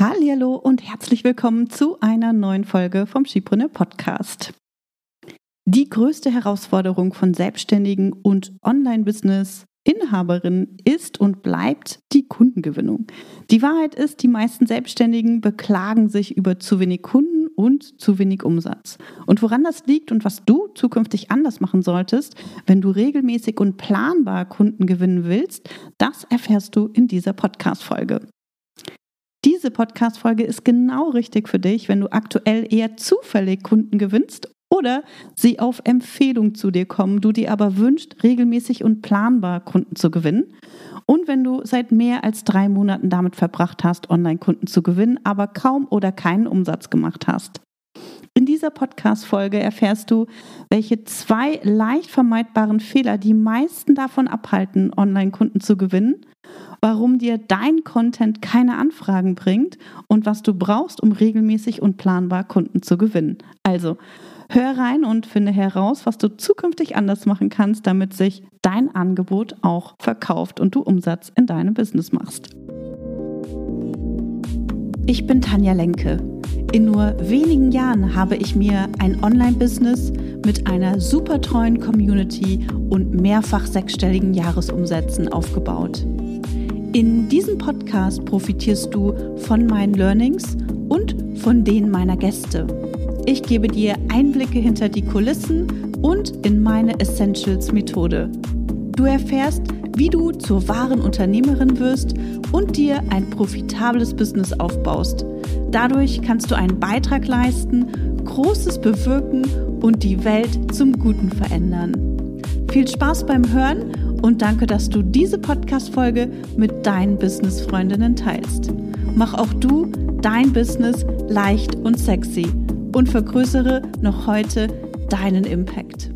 Hallihallo und herzlich willkommen zu einer neuen Folge vom Skipreneur Podcast. Die größte Herausforderung von Selbstständigen und Online-Business-Inhaberinnen ist und bleibt die Kundengewinnung. Die Wahrheit ist, die meisten Selbstständigen beklagen sich über zu wenig Kunden und zu wenig Umsatz. Und woran das liegt und was du zukünftig anders machen solltest, wenn du regelmäßig und planbar Kunden gewinnen willst, das erfährst du in dieser Podcast-Folge. Diese Podcast-Folge ist genau richtig für dich, wenn du aktuell eher zufällig Kunden gewinnst oder sie auf Empfehlung zu dir kommen, du dir aber wünschst, regelmäßig und planbar Kunden zu gewinnen. Und wenn du seit mehr als 3 Monaten damit verbracht hast, Online-Kunden zu gewinnen, aber kaum oder keinen Umsatz gemacht hast. In dieser Podcast-Folge erfährst du, welche 2 leicht vermeidbaren Fehler die meisten davon abhalten, Online-Kunden zu gewinnen, warum dir dein Content keine Anfragen bringt und was du brauchst, um regelmäßig und planbar Kunden zu gewinnen. Also, hör rein und finde heraus, was du zukünftig anders machen kannst, damit sich dein Angebot auch verkauft und du Umsatz in deinem Business machst. Ich bin Tanja Lenke. In nur wenigen Jahren habe ich mir ein Online-Business mit einer super treuen Community und mehrfach 6-stelligen Jahresumsätzen aufgebaut. In diesem Podcast profitierst du von meinen Learnings und von denen meiner Gäste. Ich gebe dir Einblicke hinter die Kulissen und in meine Essentials-Methode. Du erfährst, wie du zur wahren Unternehmerin wirst und dir ein profitables Business aufbaust. Dadurch kannst du einen Beitrag leisten, Großes bewirken und die Welt zum Guten verändern. Viel Spaß beim Hören und danke, dass du diese Podcast-Folge mit deinen Business-Freundinnen teilst. Mach auch du dein Business leicht und sexy und vergrößere noch heute deinen Impact.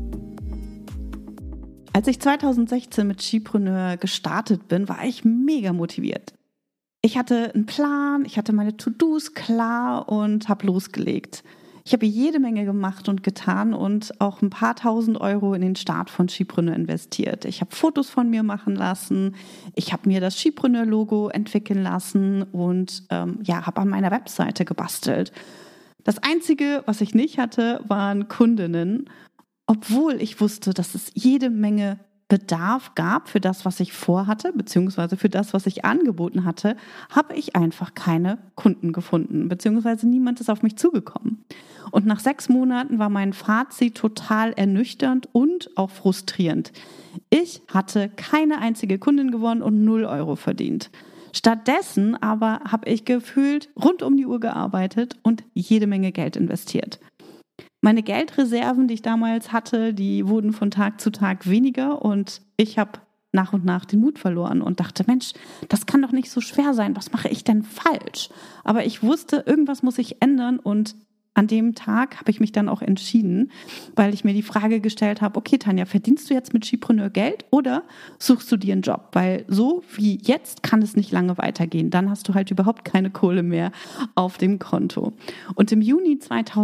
Als ich 2016 mit Skipreneur gestartet bin, war ich mega motiviert. Ich hatte einen Plan, ich hatte meine To-Dos klar und habe losgelegt. Ich habe jede Menge gemacht und getan und auch ein paar tausend Euro in den Start von Skipreneur investiert. Ich habe Fotos von mir machen lassen, ich habe mir das Skipreneur-Logo entwickeln lassen und habe an meiner Webseite gebastelt. Das Einzige, was ich nicht hatte, waren Kundinnen, obwohl ich wusste, dass es jede Menge Bedarf gab für das, was ich vorhatte, beziehungsweise für das, was ich angeboten hatte, habe ich einfach keine Kunden gefunden, beziehungsweise niemand ist auf mich zugekommen. Und nach 6 Monaten war mein Fazit total ernüchternd und auch frustrierend. Ich hatte keine einzige Kundin gewonnen und 0 Euro verdient. Stattdessen aber habe ich gefühlt rund um die Uhr gearbeitet und jede Menge Geld investiert. Meine Geldreserven, die ich damals hatte, die wurden von Tag zu Tag weniger und ich habe nach und nach den Mut verloren und dachte, Mensch, das kann doch nicht so schwer sein, was mache ich denn falsch? Aber ich wusste, irgendwas muss ich ändern und an dem Tag habe ich mich dann auch entschieden, weil ich mir die Frage gestellt habe, okay Tanja, verdienst du jetzt mit Skipreneur Geld oder suchst du dir einen Job? Weil so wie jetzt kann es nicht lange weitergehen. Dann hast du halt überhaupt keine Kohle mehr auf dem Konto. Und im Juni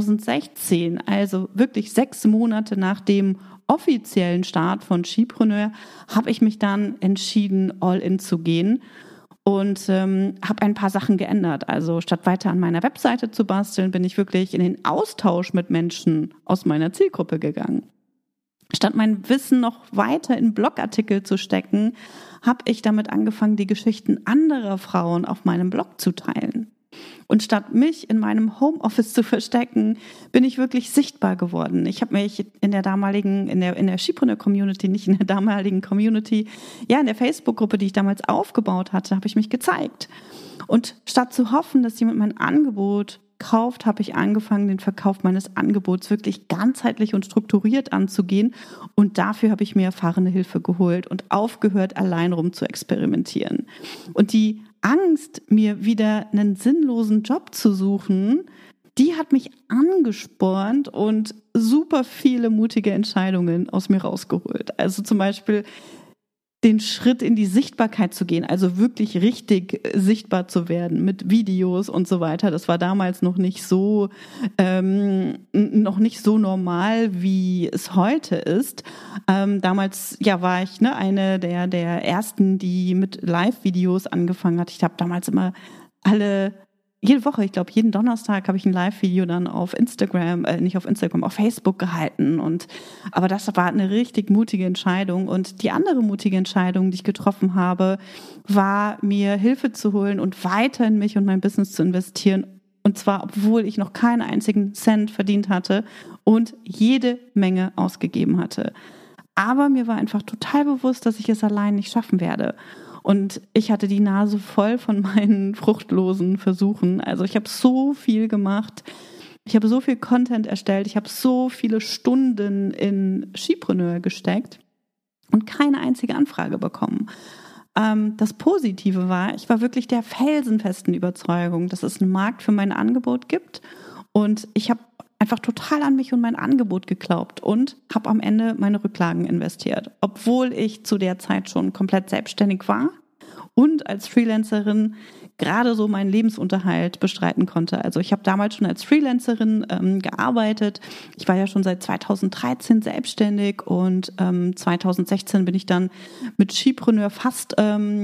2016, also wirklich 6 Monate nach dem offiziellen Start von Skipreneur, habe ich mich dann entschieden, all in zu gehen. Und habe ein paar Sachen geändert. Also statt weiter an meiner Webseite zu basteln, bin ich wirklich in den Austausch mit Menschen aus meiner Zielgruppe gegangen. Statt mein Wissen noch weiter in Blogartikel zu stecken, habe ich damit angefangen, die Geschichten anderer Frauen auf meinem Blog zu teilen. Und statt mich in meinem Homeoffice zu verstecken, bin ich wirklich sichtbar geworden. Ich habe mich in der Skipreneur-Community, nicht in der damaligen Community, in der Facebook-Gruppe, die ich damals aufgebaut hatte, habe ich mich gezeigt. Und statt zu hoffen, dass jemand mein Angebot kauft, habe ich angefangen, den Verkauf meines Angebots wirklich ganzheitlich und strukturiert anzugehen. Und dafür habe ich mir erfahrene Hilfe geholt und aufgehört, allein rum zu experimentieren. Und die Angst, mir wieder einen sinnlosen Job zu suchen, die hat mich angespornt und super viele mutige Entscheidungen aus mir rausgeholt. Also zum Beispiel den Schritt in die Sichtbarkeit zu gehen, also wirklich richtig sichtbar zu werden mit Videos und so weiter. Das war damals noch nicht so normal, wie es heute ist. Damals war ich eine der ersten, die mit Live-Videos angefangen hat. Ich habe damals immer alle jede Woche, ich glaube jeden Donnerstag habe ich ein Live-Video dann auf Instagram, nicht auf Instagram, auf Facebook gehalten. Aber das war eine richtig mutige Entscheidung. Und die andere mutige Entscheidung, die ich getroffen habe, war, mir Hilfe zu holen und weiter in mich und mein Business zu investieren. Und zwar, obwohl ich noch keinen einzigen Cent verdient hatte und jede Menge ausgegeben hatte. Aber mir war einfach total bewusst, dass ich es allein nicht schaffen werde. Und ich hatte die Nase voll von meinen fruchtlosen Versuchen. Also ich habe so viel gemacht. Ich habe so viel Content erstellt. Ich habe so viele Stunden in Skipreneur gesteckt und keine einzige Anfrage bekommen. Das Positive war, ich war wirklich der felsenfesten Überzeugung, dass es einen Markt für mein Angebot gibt. Und ich habe einfach total an mich und mein Angebot geglaubt und habe am Ende meine Rücklagen investiert, obwohl ich zu der Zeit schon komplett selbstständig war und als Freelancerin gerade so meinen Lebensunterhalt bestreiten konnte. Also ich habe damals schon als Freelancerin gearbeitet. Ich war ja schon seit 2013 selbstständig und 2016 bin ich dann mit Skipreneur fast,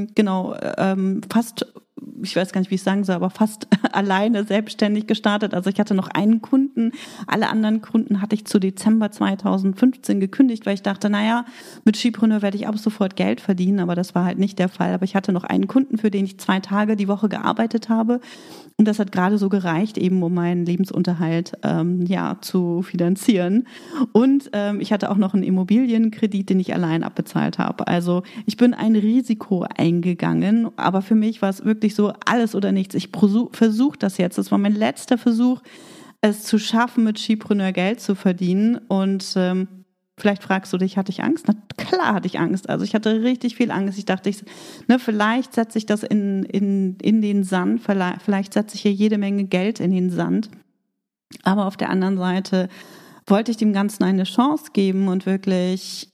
ich weiß gar nicht, wie ich sagen soll, aber fast alleine selbstständig gestartet. Also ich hatte noch einen Kunden. Alle anderen Kunden hatte ich zu Dezember 2015 gekündigt, weil ich dachte, naja, mit Skipreneur werde ich ab sofort Geld verdienen, aber das war halt nicht der Fall. Aber ich hatte noch einen Kunden, für den ich 2 Tage die Woche gearbeitet habe. Und das hat gerade so gereicht, eben um meinen Lebensunterhalt zu finanzieren. Und ich hatte auch noch einen Immobilienkredit, den ich allein abbezahlt habe. Also ich bin ein Risiko eingegangen, aber für mich war es wirklich so alles oder nichts. Ich versuche das jetzt. Das war mein letzter Versuch, es zu schaffen, mit Skipreneur Geld zu verdienen. Und vielleicht fragst du dich, hatte ich Angst? Na klar hatte ich Angst. Also ich hatte richtig viel Angst. Ich dachte, vielleicht setze ich das in den Sand. Vielleicht setze ich hier jede Menge Geld in den Sand. Aber auf der anderen Seite wollte ich dem Ganzen eine Chance geben und wirklich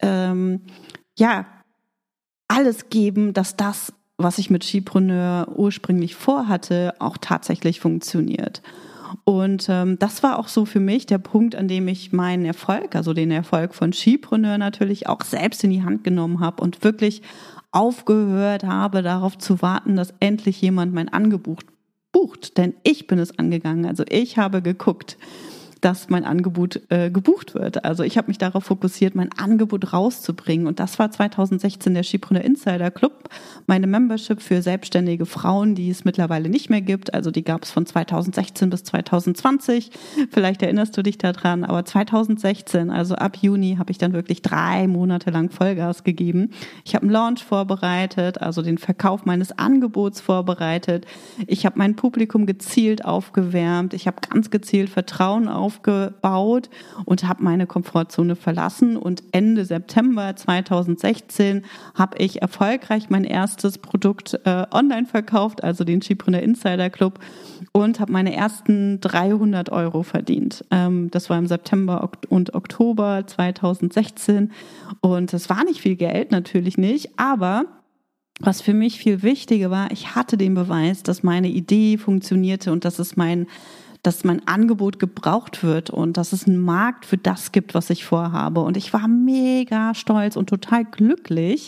alles geben, dass das, was ich mit Skipreneur ursprünglich vorhatte, auch tatsächlich funktioniert. Und das war auch so für mich der Punkt, an dem ich meinen Erfolg, also den Erfolg von Skipreneur natürlich auch selbst in die Hand genommen habe und wirklich aufgehört habe, darauf zu warten, dass endlich jemand mein Angebot bucht. Denn ich bin es angegangen. Also ich habe geguckt, dass mein Angebot gebucht wird. Also ich habe mich darauf fokussiert, mein Angebot rauszubringen. Und das war 2016 der Skipreneur Insider Club, meine Membership für selbstständige Frauen, die es mittlerweile nicht mehr gibt. Also die gab es von 2016 bis 2020. Vielleicht erinnerst du dich daran. Aber 2016, also ab Juni, habe ich dann wirklich 3 Monate lang Vollgas gegeben. Ich habe einen Launch vorbereitet, also den Verkauf meines Angebots vorbereitet. Ich habe mein Publikum gezielt aufgewärmt. Ich habe ganz gezielt Vertrauen aufgebaut und habe meine Komfortzone verlassen. Und Ende September 2016 habe ich erfolgreich mein erstes Produkt online verkauft, also den Skipreneur Insider Club, und habe meine ersten 300 € verdient. Das war im September und Oktober 2016 und es war nicht viel Geld, natürlich nicht, aber was für mich viel wichtiger war, ich hatte den Beweis, dass meine Idee funktionierte und dass mein Angebot gebraucht wird und dass es einen Markt für das gibt, was ich vorhabe. Und ich war mega stolz und total glücklich,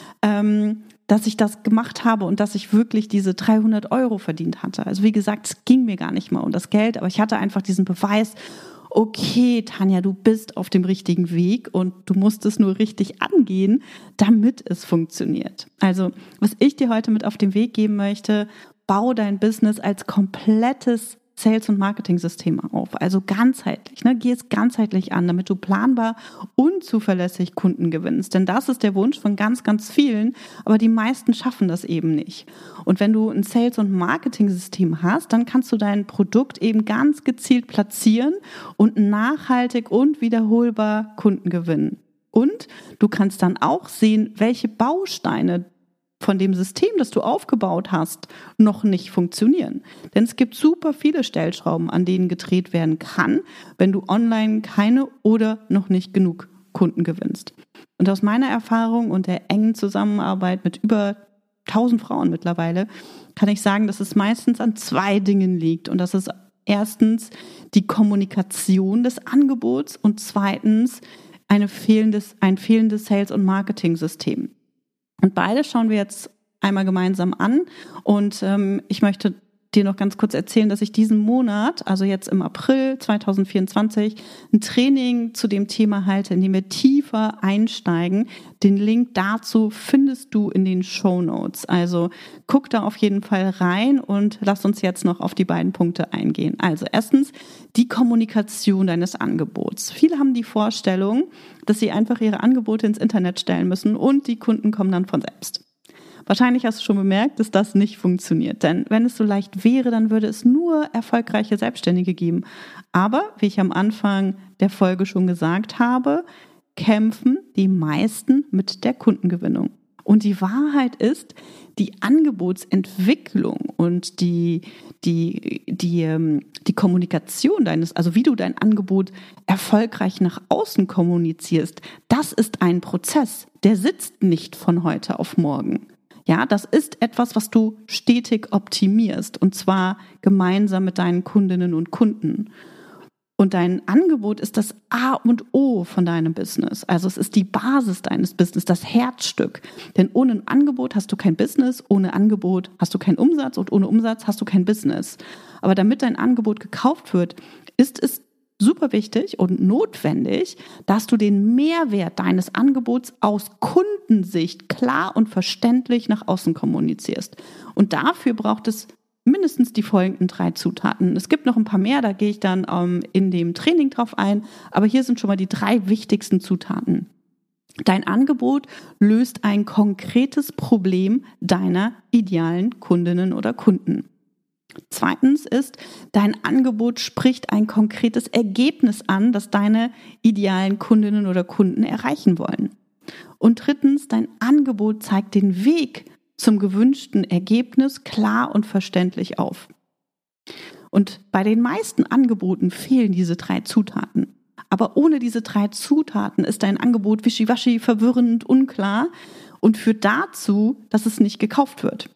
dass ich das gemacht habe und dass ich wirklich diese 300 € verdient hatte. Also wie gesagt, es ging mir gar nicht mal um das Geld, aber ich hatte einfach diesen Beweis, okay, Tanja, du bist auf dem richtigen Weg und du musst es nur richtig angehen, damit es funktioniert. Also was ich dir heute mit auf den Weg geben möchte, bau dein Business als komplettes Sales- und Marketing-System auf, also ganzheitlich. Geh es ganzheitlich an, damit du planbar und zuverlässig Kunden gewinnst. Denn das ist der Wunsch von ganz, ganz vielen, aber die meisten schaffen das eben nicht. Und wenn du ein Sales- und Marketing-System hast, dann kannst du dein Produkt eben ganz gezielt platzieren und nachhaltig und wiederholbar Kunden gewinnen. Und du kannst dann auch sehen, welche Bausteine von dem System, das du aufgebaut hast, noch nicht funktionieren. Denn es gibt super viele Stellschrauben, an denen gedreht werden kann, wenn du online keine oder noch nicht genug Kunden gewinnst. Und aus meiner Erfahrung und der engen Zusammenarbeit mit über 1000 Frauen mittlerweile, kann ich sagen, dass es meistens an 2 Dingen liegt. Und das ist erstens die Kommunikation des Angebots und zweitens ein fehlendes Sales- und Marketing-System. Und beide schauen wir jetzt einmal gemeinsam an und ich möchte dir noch ganz kurz erzählen, dass ich diesen Monat, also jetzt im April 2024, ein Training zu dem Thema halte, in dem wir tiefer einsteigen. Den Link dazu findest du in den Shownotes. Also guck da auf jeden Fall rein und lass uns jetzt noch auf die beiden Punkte eingehen. Also erstens die Kommunikation deines Angebots. Viele haben die Vorstellung, dass sie einfach ihre Angebote ins Internet stellen müssen und die Kunden kommen dann von selbst. Wahrscheinlich hast du schon bemerkt, dass das nicht funktioniert. Denn wenn es so leicht wäre, dann würde es nur erfolgreiche Selbstständige geben. Aber, wie ich am Anfang der Folge schon gesagt habe, kämpfen die meisten mit der Kundengewinnung. Und die Wahrheit ist, die Angebotsentwicklung und die Kommunikation also wie du dein Angebot erfolgreich nach außen kommunizierst, das ist ein Prozess, der sitzt nicht von heute auf morgen. Ja, das ist etwas, was du stetig optimierst und zwar gemeinsam mit deinen Kundinnen und Kunden. Und dein Angebot ist das A und O von deinem Business. Also es ist die Basis deines Business, das Herzstück. Denn ohne ein Angebot hast du kein Business, ohne Angebot hast du keinen Umsatz und ohne Umsatz hast du kein Business. Aber damit dein Angebot gekauft wird, ist es super wichtig und notwendig, dass du den Mehrwert deines Angebots aus Kundensicht klar und verständlich nach außen kommunizierst. Und dafür braucht es mindestens die folgenden 3 Zutaten. Es gibt noch ein paar mehr, da gehe ich dann in dem Training drauf ein, aber hier sind schon mal die 3 wichtigsten Zutaten. Dein Angebot löst ein konkretes Problem deiner idealen Kundinnen oder Kunden. Zweitens ist, dein Angebot spricht ein konkretes Ergebnis an, das deine idealen Kundinnen oder Kunden erreichen wollen. Und drittens, dein Angebot zeigt den Weg zum gewünschten Ergebnis klar und verständlich auf. Und bei den meisten Angeboten fehlen diese 3 Zutaten. Aber ohne diese 3 Zutaten ist dein Angebot wischiwaschi, verwirrend, unklar und führt dazu, dass es nicht gekauft wird.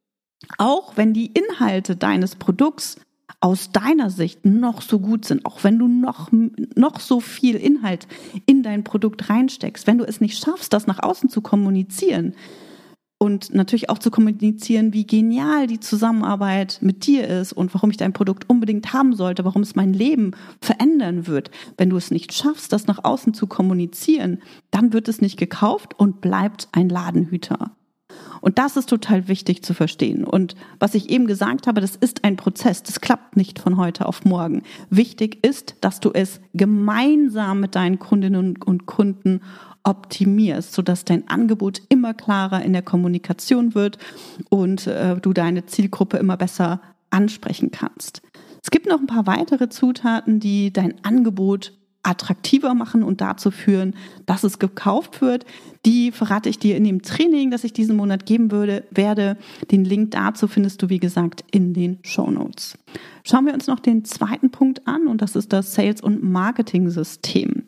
Auch wenn die Inhalte deines Produkts aus deiner Sicht noch so gut sind, auch wenn du noch so viel Inhalt in dein Produkt reinsteckst, wenn du es nicht schaffst, das nach außen zu kommunizieren und natürlich auch zu kommunizieren, wie genial die Zusammenarbeit mit dir ist und warum ich dein Produkt unbedingt haben sollte, warum es mein Leben verändern wird. Wenn du es nicht schaffst, das nach außen zu kommunizieren, dann wird es nicht gekauft und bleibt ein Ladenhüter. Und das ist total wichtig zu verstehen. Und was ich eben gesagt habe, das ist ein Prozess. Das klappt nicht von heute auf morgen. Wichtig ist, dass du es gemeinsam mit deinen Kundinnen und Kunden optimierst, sodass dein Angebot immer klarer in der Kommunikation wird und du deine Zielgruppe immer besser ansprechen kannst. Es gibt noch ein paar weitere Zutaten, die dein Angebot attraktiver machen und dazu führen, dass es gekauft wird. Die verrate ich dir in dem Training, das ich diesen Monat geben werde. Den Link dazu findest du, wie gesagt, in den Shownotes. Schauen wir uns noch den zweiten Punkt an und das ist das Sales- und Marketing-System.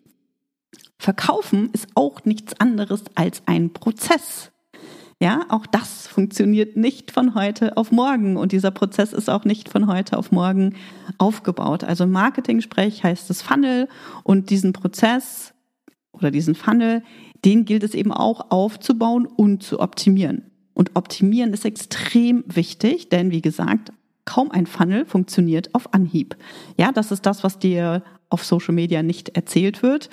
Verkaufen ist auch nichts anderes als ein Prozess. Ja, auch das funktioniert nicht von heute auf morgen und dieser Prozess ist auch nicht von heute auf morgen aufgebaut. Also im Marketing-Sprech heißt es Funnel und diesen Prozess oder diesen Funnel, den gilt es eben auch aufzubauen und zu optimieren. Und optimieren ist extrem wichtig, denn wie gesagt, kaum ein Funnel funktioniert auf Anhieb. Ja, das ist das, was dir auf Social Media nicht erzählt wird,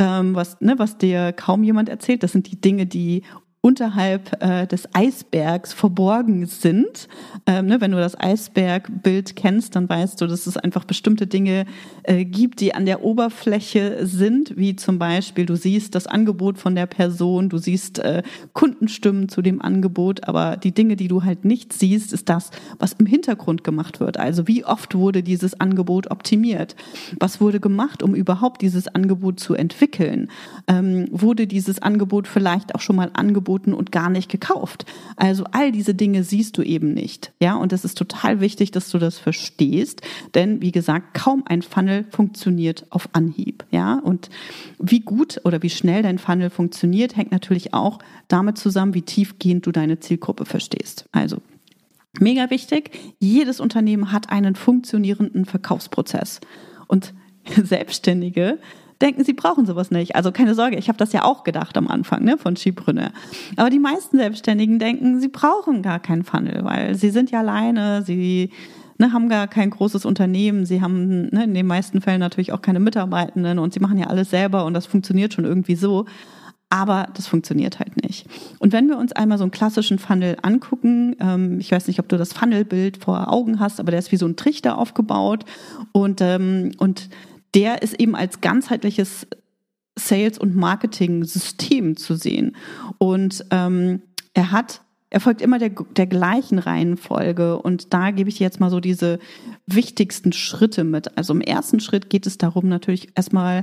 was dir kaum jemand erzählt. Das sind die Dinge, die unterhalb des Eisbergs verborgen sind. Wenn du das Eisbergbild kennst, dann weißt du, dass es einfach bestimmte Dinge gibt, die an der Oberfläche sind, wie zum Beispiel, du siehst das Angebot von der Person, du siehst Kundenstimmen zu dem Angebot, aber die Dinge, die du halt nicht siehst, ist das, was im Hintergrund gemacht wird. Also wie oft wurde dieses Angebot optimiert? Was wurde gemacht, um überhaupt dieses Angebot zu entwickeln? Wurde dieses Angebot vielleicht auch schon mal angeboten und gar nicht gekauft. Also all diese Dinge siehst du eben nicht. Ja, und es ist total wichtig, dass du das verstehst, denn wie gesagt, kaum ein Funnel funktioniert auf Anhieb. Ja, und wie gut oder wie schnell dein Funnel funktioniert, hängt natürlich auch damit zusammen, wie tiefgehend du deine Zielgruppe verstehst. Also mega wichtig, jedes Unternehmen hat einen funktionierenden Verkaufsprozess und Selbstständige denken, sie brauchen sowas nicht. Also keine Sorge, ich habe das ja auch gedacht am Anfang von Skipreneur. Aber die meisten Selbstständigen denken, sie brauchen gar keinen Funnel, weil sie sind ja alleine, sie haben gar kein großes Unternehmen, sie haben in den meisten Fällen natürlich auch keine Mitarbeitenden und sie machen ja alles selber und das funktioniert schon irgendwie so. Aber das funktioniert halt nicht. Und wenn wir uns einmal so einen klassischen Funnel angucken, ich weiß nicht, ob du das Funnelbild vor Augen hast, aber der ist wie so ein Trichter aufgebaut und der ist eben als ganzheitliches Sales- und Marketing-System zu sehen. Und er folgt immer der gleichen Reihenfolge und da gebe ich jetzt mal so diese wichtigsten Schritte mit. Also im ersten Schritt geht es darum, natürlich erstmal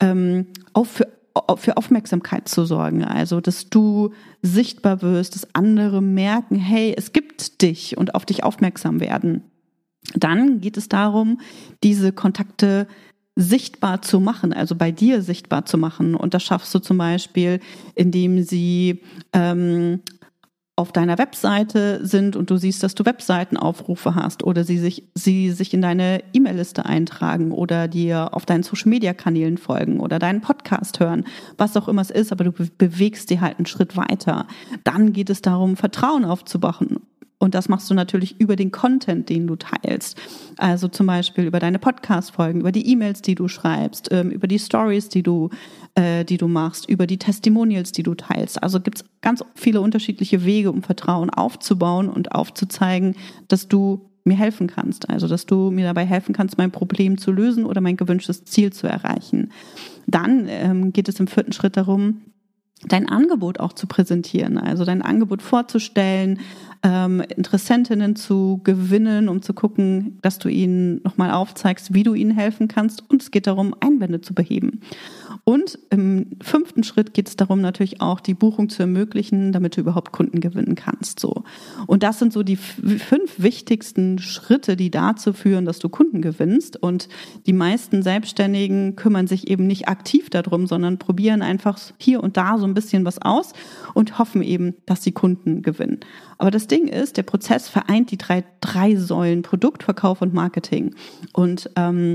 für Aufmerksamkeit zu sorgen, also dass du sichtbar wirst, dass andere merken, hey, es gibt dich und auf dich aufmerksam werden. Dann geht es darum, diese Kontakte sichtbar zu machen, also bei dir sichtbar zu machen. Und das schaffst du zum Beispiel, indem sie auf deiner Webseite sind und du siehst, dass du Webseitenaufrufe hast oder sie sich in deine E-Mail-Liste eintragen oder dir auf deinen Social-Media-Kanälen folgen oder deinen Podcast hören, was auch immer es ist, aber du bewegst dir halt einen Schritt weiter. Dann geht es darum, Vertrauen aufzubauen. Und das machst du natürlich über den Content, den du teilst. Also zum Beispiel über deine Podcast-Folgen, über die E-Mails, die du schreibst, über die Stories, die du machst, über die Testimonials, die du teilst. Also gibt es ganz viele unterschiedliche Wege, um Vertrauen aufzubauen und aufzuzeigen, dass du mir helfen kannst. Also dass du mir dabei helfen kannst, mein Problem zu lösen oder mein gewünschtes Ziel zu erreichen. Dann geht es im 4. Schritt darum, dein Angebot auch zu präsentieren, also dein Angebot vorzustellen, Interessentinnen zu gewinnen, um zu gucken, dass du ihnen nochmal aufzeigst, wie du ihnen helfen kannst. Und es geht darum, Einwände zu beheben. Und im 5. Schritt geht es darum, natürlich auch die Buchung zu ermöglichen, damit du überhaupt Kunden gewinnen kannst. So. Und das sind so die 5 wichtigsten Schritte, die dazu führen, dass du Kunden gewinnst. Und die meisten Selbstständigen kümmern sich eben nicht aktiv darum, sondern probieren einfach hier und da so ein bisschen was aus und hoffen eben, dass sie Kunden gewinnen. Aber das Ding ist, der Prozess vereint die drei Säulen Produkt, Verkauf und Marketing. Und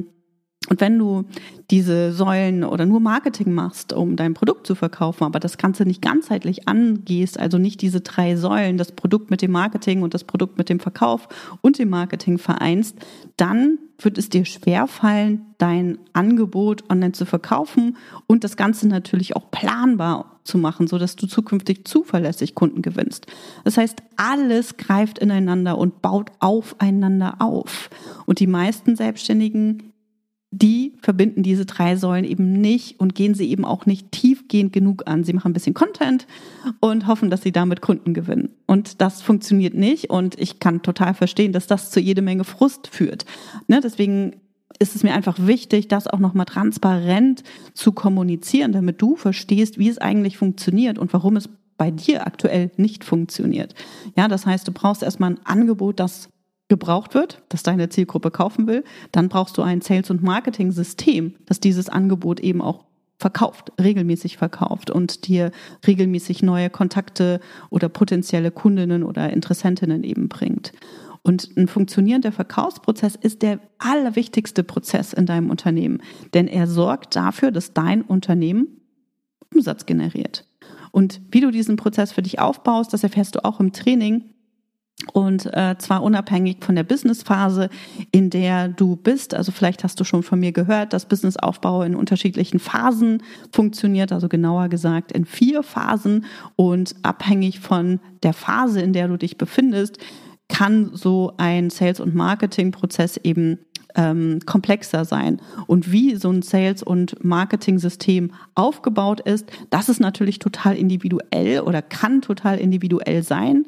wenn du diese Säulen oder nur Marketing machst, um dein Produkt zu verkaufen, aber das Ganze nicht ganzheitlich angehst, also nicht diese 3 Säulen, das Produkt mit dem Marketing und das Produkt mit dem Verkauf und dem Marketing vereinst, dann wird es dir schwerfallen, dein Angebot online zu verkaufen und das Ganze natürlich auch planbar zu machen, sodass du zukünftig zuverlässig Kunden gewinnst. Das heißt, alles greift ineinander und baut aufeinander auf. Und die meisten Selbstständigen, die verbinden diese 3 Säulen eben nicht und gehen sie eben auch nicht tiefgehend genug an. Sie machen ein bisschen Content und hoffen, dass sie damit Kunden gewinnen. Und das funktioniert nicht und ich kann total verstehen, dass das zu jede Menge Frust führt. Deswegen ist es mir einfach wichtig, das auch nochmal transparent zu kommunizieren, damit du verstehst, wie es eigentlich funktioniert und warum es bei dir aktuell nicht funktioniert. Ja, das heißt, du brauchst erstmal ein Angebot, das gebraucht wird, das deine Zielgruppe kaufen will, dann brauchst du ein Sales- und Marketing-System, das dieses Angebot eben auch regelmäßig verkauft und dir regelmäßig neue Kontakte oder potenzielle Kundinnen oder Interessentinnen eben bringt. Und ein funktionierender Verkaufsprozess ist der allerwichtigste Prozess in deinem Unternehmen, denn er sorgt dafür, dass dein Unternehmen Umsatz generiert. Und wie du diesen Prozess für dich aufbaust, das erfährst du auch im Training. Und zwar unabhängig von der Businessphase, in der du bist. Also vielleicht hast du schon von mir gehört, dass Businessaufbau in unterschiedlichen Phasen funktioniert, also genauer gesagt in 4 Phasen. Und abhängig von der Phase, in der du dich befindest, kann so ein Sales- und Marketing-Prozess eben komplexer sein. Und wie so ein Sales- und Marketing-System aufgebaut ist, das ist natürlich total individuell oder kann total individuell sein,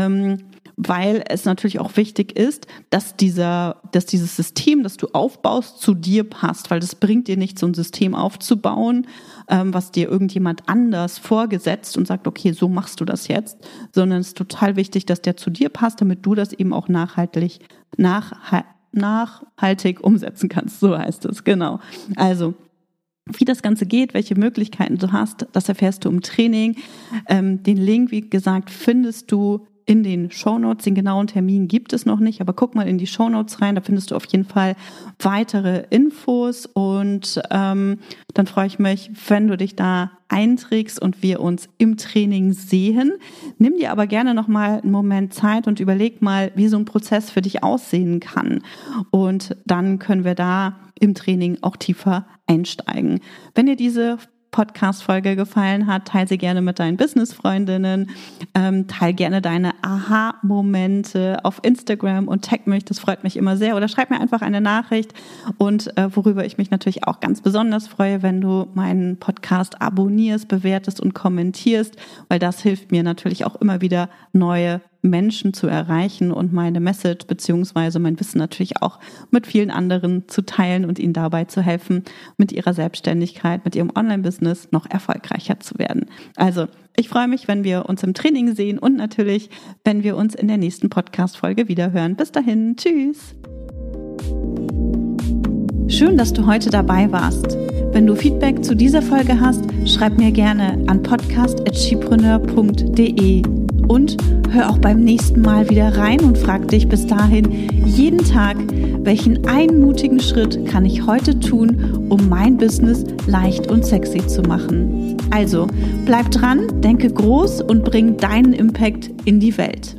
weil es natürlich auch wichtig ist, dass dieses System, das du aufbaust, zu dir passt, weil das bringt dir nicht, so ein System aufzubauen, was dir irgendjemand anders vorgesetzt und sagt, okay, so machst du das jetzt, sondern es ist total wichtig, dass der zu dir passt, damit du das eben auch nachhaltig umsetzen kannst, so heißt es, genau. Also, wie das Ganze geht, welche Möglichkeiten du hast, das erfährst du im Training. Den Link, wie gesagt, findest du in den Shownotes. Den genauen Termin gibt es noch nicht, aber guck mal in die Shownotes rein, da findest du auf jeden Fall weitere Infos und dann freue ich mich, wenn du dich da einträgst und wir uns im Training sehen. Nimm dir aber gerne nochmal einen Moment Zeit und überleg mal, wie so ein Prozess für dich aussehen kann. Und dann können wir da im Training auch tiefer einsteigen. Wenn dir diese Podcast-Folge gefallen hat, teile sie gerne mit deinen Business-Freundinnen, teile gerne deine Aha-Momente auf Instagram und tag mich, das freut mich immer sehr, oder schreib mir einfach eine Nachricht und worüber ich mich natürlich auch ganz besonders freue, wenn du meinen Podcast abonnierst, bewertest und kommentierst, weil das hilft mir natürlich auch immer wieder, neue Menschen zu erreichen und meine Message bzw. mein Wissen natürlich auch mit vielen anderen zu teilen und ihnen dabei zu helfen, mit ihrer Selbstständigkeit, mit ihrem Online-Business noch erfolgreicher zu werden. Also, ich freue mich, wenn wir uns im Training sehen und natürlich, wenn wir uns in der nächsten Podcast-Folge wiederhören. Bis dahin, tschüss! Schön, dass du heute dabei warst. Wenn du Feedback zu dieser Folge hast, schreib mir gerne an podcast@skipreneur.de. Und hör auch beim nächsten Mal wieder rein und frag dich bis dahin jeden Tag, welchen einen mutigen Schritt kann ich heute tun, um mein Business leicht und sexy zu machen. Also, bleib dran, denke groß und bring deinen Impact in die Welt.